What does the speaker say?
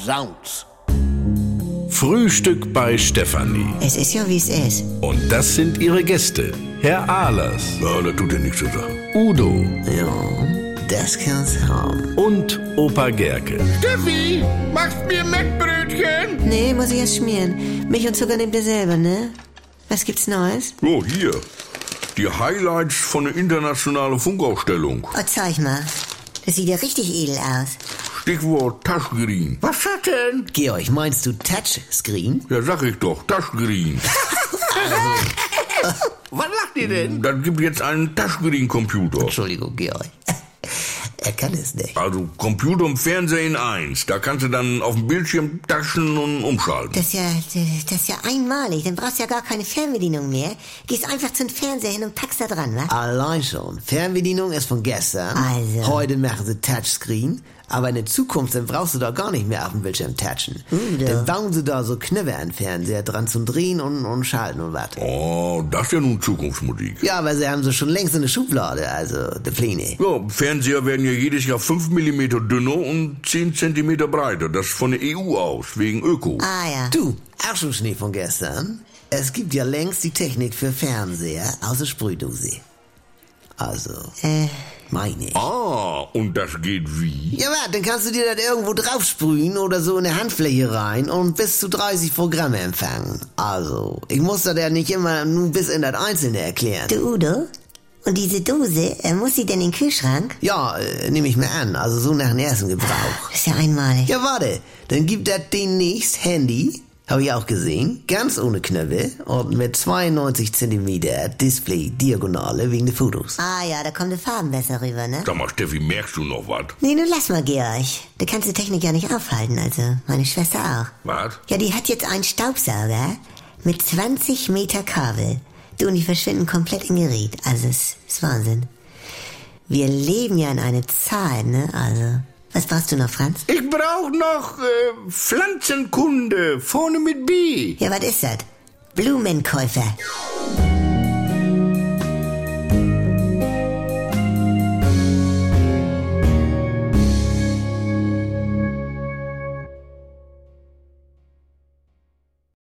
Sounds. Frühstück bei Stefanie. Es ist ja, wie es ist. Und das sind ihre Gäste. Herr Ahlers. Ja, das tut ja nichts zur Sache. Udo. Ja, das kann's haben. Und Opa Gerke. Steffi, machst mir Mettbrötchen? Nee, muss ich erst schmieren. Milch und Zucker nehmt ihr selber, ne? Was gibt's Neues? So, hier. Die Highlights von der internationalen Funkausstellung. Oh, zeig mal. Das sieht ja richtig edel aus. Stichwort Touchscreen. Was ist das denn? Georg, meinst du Touchscreen? Ja, sag ich doch, Touchscreen. Was lacht ihr denn? Das gibt jetzt einen Touchscreen-Computer. Entschuldigung, Georg. Er kann es nicht. Also Computer und Fernseher in eins. Da kannst du dann auf dem Bildschirm taschen und umschalten. Das ist ja einmalig. Dann brauchst du ja gar keine Fernbedienung mehr. Gehst einfach zum Fernseher hin und packst da dran, wa? Allein schon. Fernbedienung ist von gestern. Also. Heute machen sie Touchscreen. Aber in der Zukunft, dann brauchst du da gar nicht mehr auf dem Bildschirm touchen. Dann bauen sie da so Knöpfe an den Fernseher dran zum Drehen und Schalten und was. Oh, das ist ja nun Zukunftsmusik. Ja, aber sie haben sie schon längst in der Schublade, also die Pläne. Ja, Fernseher werden ja jedes Jahr 5 mm dünner und 10 cm breiter. Das ist von der EU aus, wegen Öko. Ah ja. Du, auch schon Schnee von gestern. Es gibt ja längst die Technik für Fernseher aus der Sprühdose. Also, meine ich. Ah, und das geht wie? Ja, warte, dann kannst du dir das irgendwo drauf sprühen oder so in eine Handfläche rein und bis zu 30 Programme empfangen. Also, ich muss das ja nicht immer nur bis in das Einzelne erklären. Du, Udo? Und diese Dose, muss sie denn in den Kühlschrank? Ja, nehme ich mir an, also so nach dem ersten Gebrauch. Das ist ja einmalig. Ja, warte, dann gibt das demnächst Handy, habe ich auch gesehen, ganz ohne Knöpfe und mit 92 cm Display-Diagonale wegen der Fotos. Ah ja, da kommen die Farben besser rüber, ne? Sag mal, Steffi, merkst du noch was? Nee, nun lass mal, Georg. Du kannst die Technik ja nicht aufhalten, also meine Schwester auch. Was? Ja, die hat jetzt einen Staubsauger mit 20 Meter Kabel. Du, und die verschwinden komplett im Gerät. Also, es ist Wahnsinn. Wir leben ja in einer Zeit, ne? Also, was brauchst du noch, Franz? Ich brauch noch Pflanzenkunde, vorne mit B. Ja, was ist das? Blumenkäufer.